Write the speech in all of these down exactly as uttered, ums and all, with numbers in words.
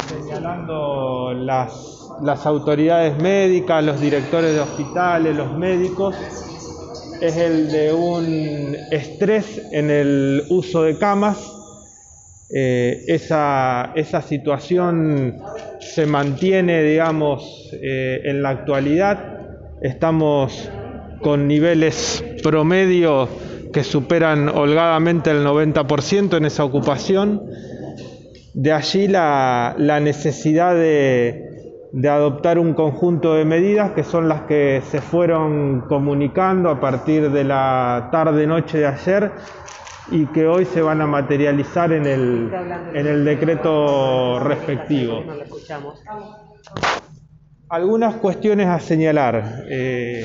señalando las, las autoridades médicas, los directores de hospitales, los médicos, es el de un estrés en el uso de camas. Eh, esa, esa situación se mantiene, digamos, eh, en la actualidad. Estamos con niveles promedio que superan holgadamente el noventa por ciento en esa ocupación. De allí la, la necesidad de, de adoptar un conjunto de medidas que son las que se fueron comunicando a partir de la tarde-noche de ayer y que hoy se van a materializar en el, en el decreto respectivo. Algunas cuestiones a señalar. Eh,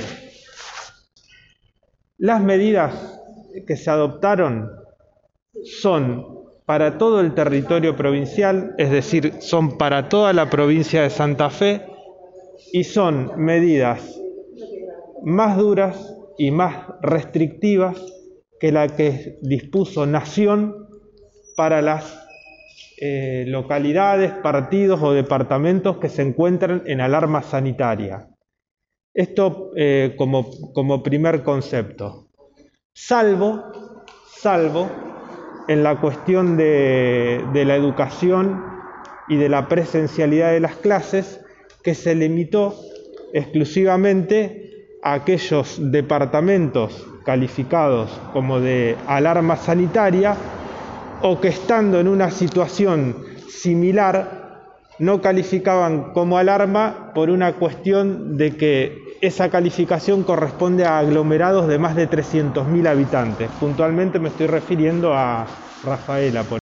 las medidas que se adoptaron son para todo el territorio provincial, es decir, son para toda la provincia de Santa Fe, y son medidas más duras y más restrictivas que la que dispuso Nación para las eh, localidades, partidos o departamentos que se encuentran en alarma sanitaria. Esto eh, como, como primer concepto. Salvo, salvo en la cuestión de, de la educación y de la presencialidad de las clases, que se limitó exclusivamente a aquellos departamentos calificados como de alarma sanitaria o que estando en una situación similar no calificaban como alarma por una cuestión de que esa calificación corresponde a aglomerados de más de trescientos mil habitantes. Puntualmente me estoy refiriendo a Rafaela. Por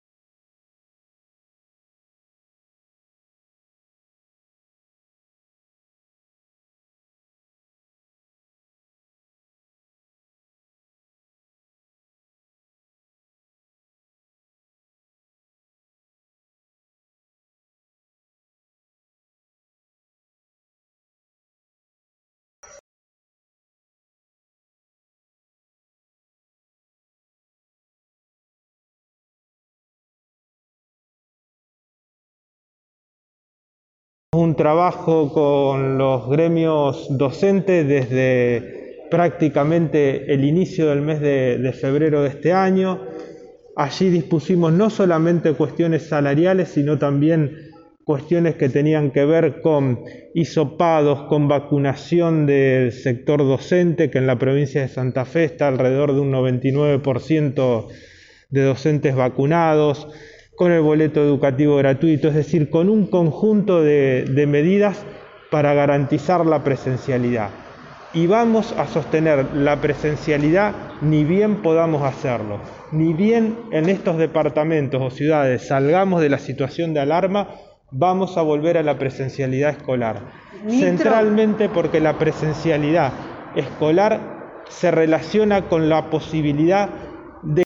un trabajo con los gremios docentes desde prácticamente el inicio del mes de, de febrero de este año. Allí dispusimos no solamente cuestiones salariales, sino también cuestiones que tenían que ver con hisopados, con vacunación del sector docente, que en la provincia de Santa Fe está alrededor de un noventa y nueve por ciento de docentes vacunados, con el boleto educativo gratuito, es decir, con un conjunto de, de medidas para garantizar la presencialidad. Y vamos a sostener la presencialidad ni bien podamos hacerlo. Ni bien en estos departamentos o ciudades salgamos de la situación de alarma, vamos a volver a la presencialidad escolar. Ministro. Centralmente porque la presencialidad escolar se relaciona con la posibilidad de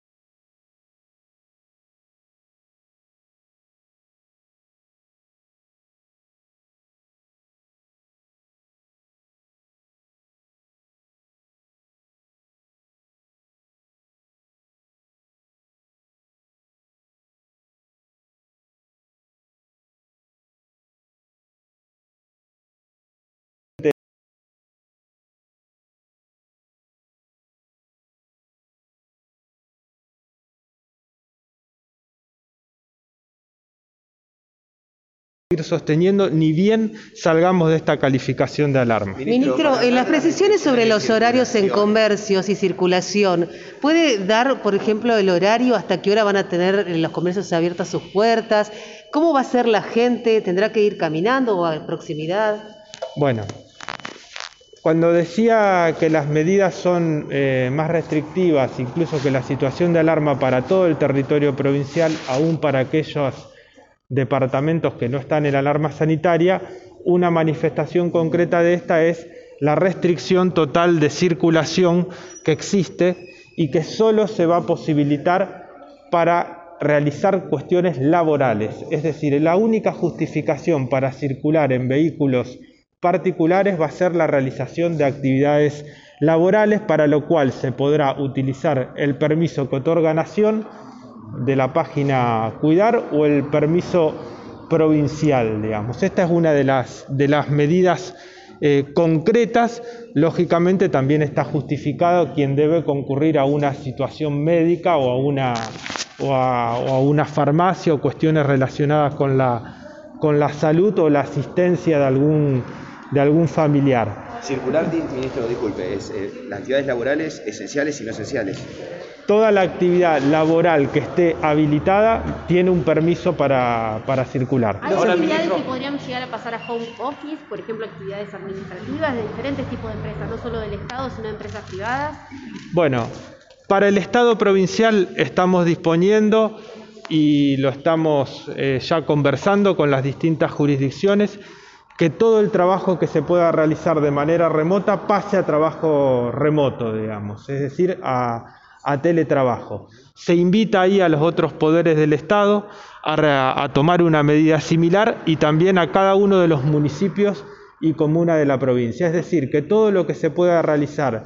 ir sosteniendo ni bien salgamos de esta calificación de alarma. Ministro, en las precisiones sobre los horarios en comercios y circulación, ¿puede dar, por ejemplo, el horario hasta qué hora van a tener los comercios abiertas sus puertas? ¿Cómo va a ser la gente? ¿Tendrá que ir caminando o a proximidad? Bueno, cuando decía que las medidas son eh, más restrictivas, incluso que la situación de alarma para todo el territorio provincial, aún para aquellos departamentos que no están en alarma sanitaria, una manifestación concreta de esta es la restricción total de circulación que existe y que solo se va a posibilitar para realizar cuestiones laborales. Es decir, la única justificación para circular en vehículos particulares va a ser la realización de actividades laborales, para lo cual se podrá utilizar el permiso que otorga Nación de la página Cuidar o el permiso provincial, digamos. Esta es una de las, de las medidas eh, concretas. Lógicamente también está justificado quien debe concurrir a una situación médica o a una, o a, o a una farmacia o cuestiones relacionadas con la, con la salud o la asistencia de algún, de algún familiar. Circular, ministro, disculpe, es eh, las actividades laborales esenciales y no esenciales. Toda la actividad laboral que esté habilitada tiene un permiso para, para circular. ¿Hay actividades que podrían llegar a pasar a home office, por ejemplo, actividades administrativas de diferentes tipos de empresas, no solo del Estado, sino de empresas privadas? Bueno, para el Estado provincial estamos disponiendo y lo estamos eh, ya conversando con las distintas jurisdicciones, que todo el trabajo que se pueda realizar de manera remota pase a trabajo remoto, digamos, es decir, a, a teletrabajo. Se invita ahí a los otros poderes del Estado a, a tomar una medida similar y también a cada uno de los municipios y comunas de la provincia. Es decir, que todo lo que se pueda realizar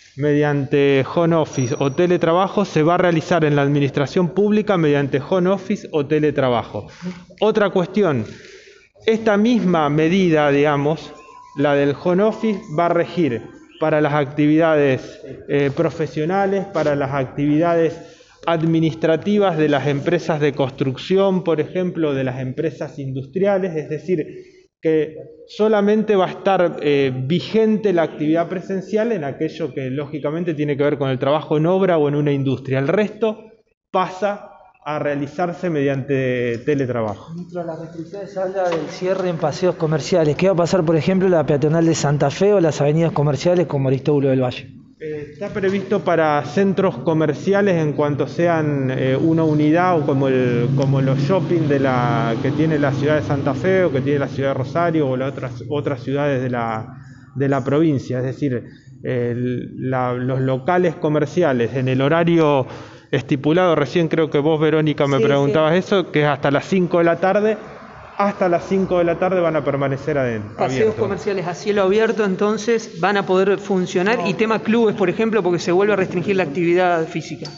mediante home office o teletrabajo se va a realizar en la administración pública mediante home office o teletrabajo. Otra cuestión. Esta misma medida, digamos, la del home office, va a regir para las actividades eh, profesionales, para las actividades administrativas de las empresas de construcción, por ejemplo, de las empresas industriales, es decir, que solamente va a estar eh, vigente la actividad presencial en aquello que lógicamente tiene que ver con el trabajo en obra o en una industria. El resto pasa a realizarse mediante teletrabajo. Dentro de las restricciones se habla del cierre en paseos comerciales. ¿Qué va a pasar, por ejemplo, en la peatonal de Santa Fe o las avenidas comerciales como Aristóbulo del Valle? Eh, está previsto para centros comerciales en cuanto sean eh, una unidad o como, el, como los shopping de la, que tiene la ciudad de Santa Fe o que tiene la ciudad de Rosario o las otras, otras ciudades de la, de la provincia. Es decir, eh, la, los locales comerciales en el horario estipulado, recién creo que vos, Verónica, me sí, preguntabas sí. eso, que es hasta las cinco de la tarde, hasta las cinco de la tarde van a permanecer adentro. Paseos abiertos. Comerciales a cielo abierto, entonces, van a poder funcionar. No. Y tema clubes, por ejemplo, porque se vuelve a restringir la actividad física.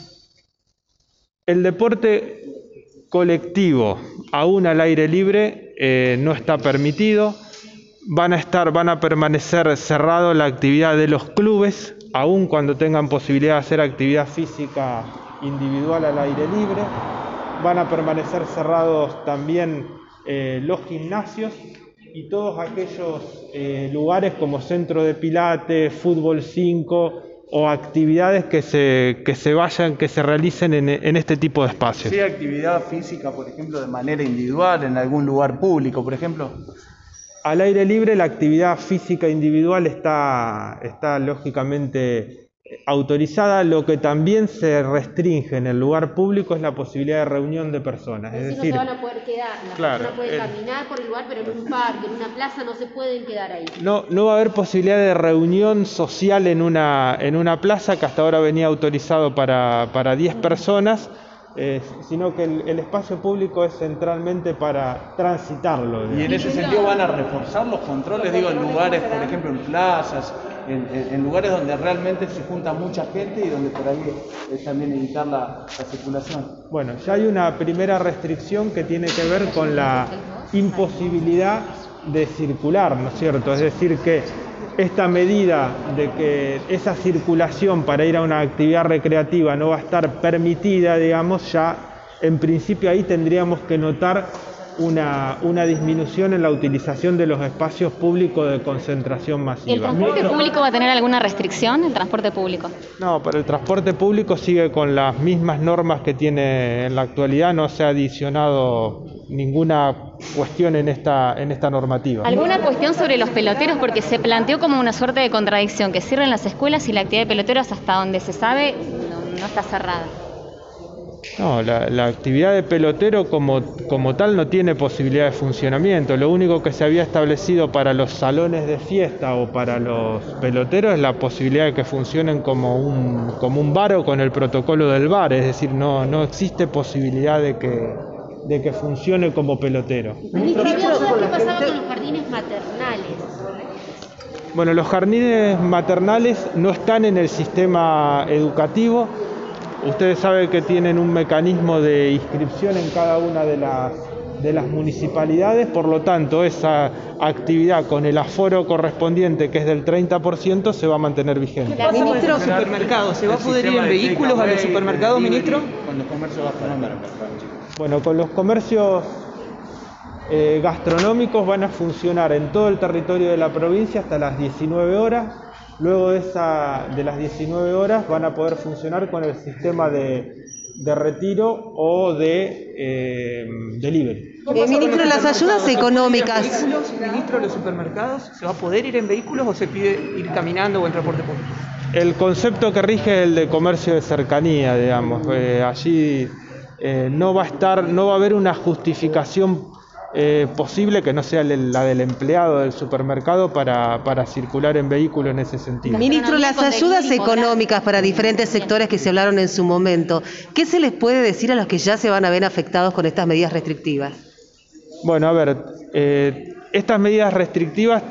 El deporte colectivo, aún al aire libre, eh, no está permitido. Van a estar, van a permanecer cerrado la actividad de los clubes, aún cuando tengan posibilidad de hacer actividad física individual al aire libre. Van a permanecer cerrados también eh, los gimnasios y todos aquellos eh, lugares como centro de pilates, fútbol cinco o actividades que se, que se vayan, que se realicen en, en este tipo de espacios. ¿Sí actividad física, por ejemplo, de manera individual en algún lugar público, por ejemplo? Al aire libre la actividad física individual está, está lógicamente autorizada. Lo que también se restringe en el lugar público es la posibilidad de reunión de personas. Es, es decir, no se van a poder quedar, la claro, persona puede el, caminar por el lugar, pero en un parque, en una plaza no se pueden quedar ahí. No, no va a haber posibilidad de reunión social en una, en una plaza que hasta ahora venía autorizado para, para diez personas. Eh, sino que el, el espacio público es centralmente para transitarlo. Digamos. Y en ese sentido van a reforzar los controles, digo, en lugares, por ejemplo, en plazas, en, en, en lugares donde realmente se junta mucha gente y donde por ahí es también evitar la, la circulación. Bueno, ya hay una primera restricción que tiene que ver con la imposibilidad de circular, ¿no es cierto? Es decir, que esta medida de que esa circulación para ir a una actividad recreativa no va a estar permitida, digamos, ya en principio ahí tendríamos que notar una, una disminución en la utilización de los espacios públicos de concentración masiva. ¿El transporte público va a tener alguna restricción, el transporte público? No, pero el transporte público sigue con las mismas normas que tiene en la actualidad, no se ha adicionado ninguna cuestión en esta, en esta normativa. ¿Alguna cuestión sobre los peloteros? Porque se planteó como una suerte de contradicción, que cierren las escuelas y la actividad de peloteros, hasta donde se sabe, no, no está cerrada. No, la, la actividad de pelotero como, como tal no tiene posibilidad de funcionamiento. Lo único que se había establecido para los salones de fiesta o para los peloteros es la posibilidad de que funcionen como un, como un bar o con el protocolo del bar. Es decir, no, no existe posibilidad de que, de que funcione como pelotero. Ministro, ¿qué pasaba con los jardines maternales? Bueno, los jardines maternales no están en el sistema educativo. Ustedes saben que tienen un mecanismo de inscripción en cada una de las, de las municipalidades, por lo tanto esa actividad con el aforo correspondiente, que es del treinta por ciento, se va a mantener vigente. ¿Qué pasa con los supermercados? ¿Se va a poder ir en vehículos a los supermercados, ministro? Con los comercios gastronómicos. Bueno, con los comercios eh, gastronómicos van a funcionar en todo el territorio de la provincia hasta las diecinueve horas. Luego de, esa, de las diecinueve horas van a poder funcionar con el sistema de, de retiro o de eh, delivery. Eh, ministro, las ayudas económicas. Ministro, ¿los supermercados se va a poder ir en vehículos o se pide ir caminando o en transporte público? El concepto que rige es el de comercio de cercanía, digamos. Eh, allí eh, no va a estar, no va a haber una justificación Eh, posible que no sea la del empleado del supermercado para, para circular en vehículo en ese sentido. Ministro, las ayudas económicas para diferentes sectores que se hablaron en su momento, ¿qué se les puede decir a los que ya se van a ver afectados con estas medidas restrictivas? Bueno, a ver, eh, estas medidas restrictivas,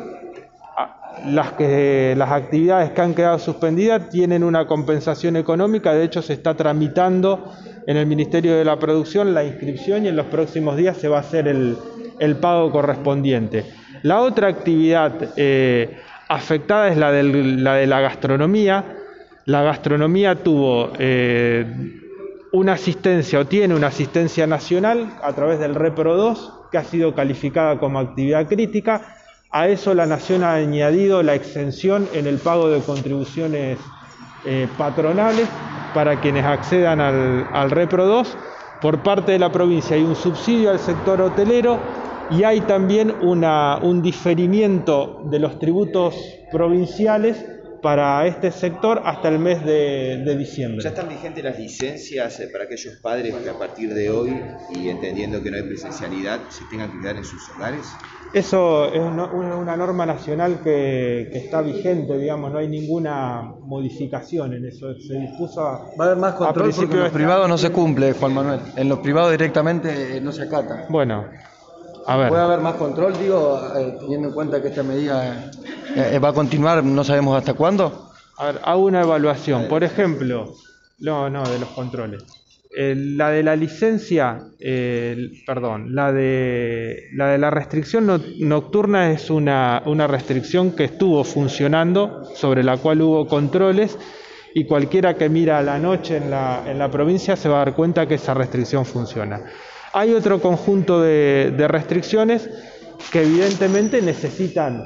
las, que, las actividades que han quedado suspendidas tienen una compensación económica, de hecho se está tramitando en el Ministerio de la Producción la inscripción y en los próximos días se va a hacer el, el pago correspondiente. La otra actividad eh, afectada es la, del, la de la gastronomía. La gastronomía tuvo eh, una asistencia o tiene una asistencia nacional a través del Repro dos, que ha sido calificada como actividad crítica. A eso la Nación ha añadido la exención en el pago de contribuciones eh, patronales para quienes accedan al, al Repro dos. Por parte de la provincia hay un subsidio al sector hotelero y hay también una, un diferimiento de los tributos provinciales para este sector hasta el mes de, de diciembre. ¿Ya están vigentes las licencias eh, para aquellos padres que a partir de hoy, y entendiendo que no hay presencialidad, se tengan que quedar en sus hogares? Eso es una, una norma nacional que, que está vigente, digamos, no hay ninguna modificación en eso. Se dispuso a, Va a haber más control porque en los de... privados no se cumple, Juan Manuel. En los privados directamente eh, no se acata. Bueno, a ver. ¿Puede haber más control, digo, eh, teniendo en cuenta que esta medida eh, va a continuar, no sabemos hasta cuándo? A ver, hago una evaluación. Por ejemplo, no, no, de los controles. Eh, la de la licencia, eh, perdón, la de la de la restricción no, nocturna es una, una restricción que estuvo funcionando, sobre la cual hubo controles, y cualquiera que mira a la noche en la, en la provincia se va a dar cuenta que esa restricción funciona. Hay otro conjunto de, de restricciones que evidentemente necesitan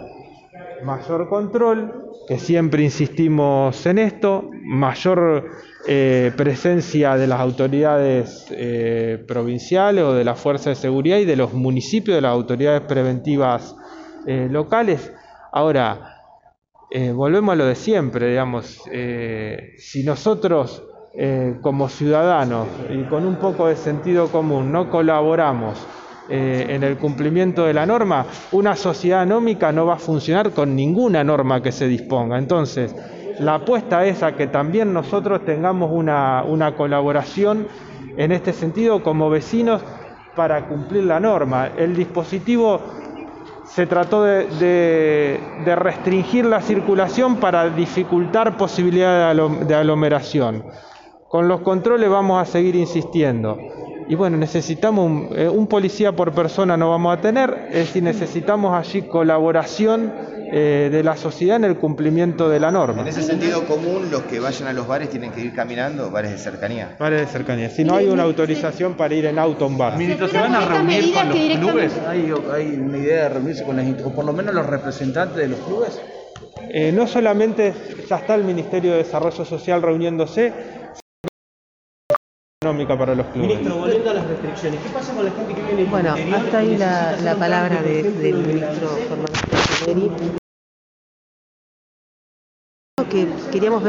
mayor control, que siempre insistimos en esto, mayor eh, presencia de las autoridades eh, provinciales o de la Fuerza de Seguridad y de los municipios, de las autoridades preventivas eh, locales. Ahora, eh, volvemos a lo de siempre, digamos, eh, si nosotros eh, como ciudadanos y con un poco de sentido común no colaboramos Eh, en el cumplimiento de la norma, una sociedad anómica no va a funcionar con ninguna norma que se disponga. Entonces, la apuesta es a que también nosotros tengamos una, una colaboración en este sentido como vecinos para cumplir la norma. El dispositivo se trató de, de, de restringir la circulación para dificultar posibilidad de, de aglomeración. Con los controles vamos a seguir insistiendo. Y bueno, necesitamos un, eh, un policía por persona no vamos a tener, es decir, necesitamos allí colaboración eh, de la sociedad en el cumplimiento de la norma. En ese sentido común, los que vayan a los bares tienen que ir caminando, bares de cercanía. Bares de cercanía, si no hay una autorización para ir en auto a un bar. Ministro, ¿se van a reunir con los clubes? ¿Hay, hay una idea de reunirse con las, o por lo menos los representantes de los clubes? Eh, no solamente ya está el Ministerio de Desarrollo Social reuniéndose, económica para los clubes. Ministro, volviendo a las restricciones, ¿qué pasa con la gente que viene del Bueno, interior? hasta ahí la, la palabra de, del ministro Fernando Santaneri, que queríamos ver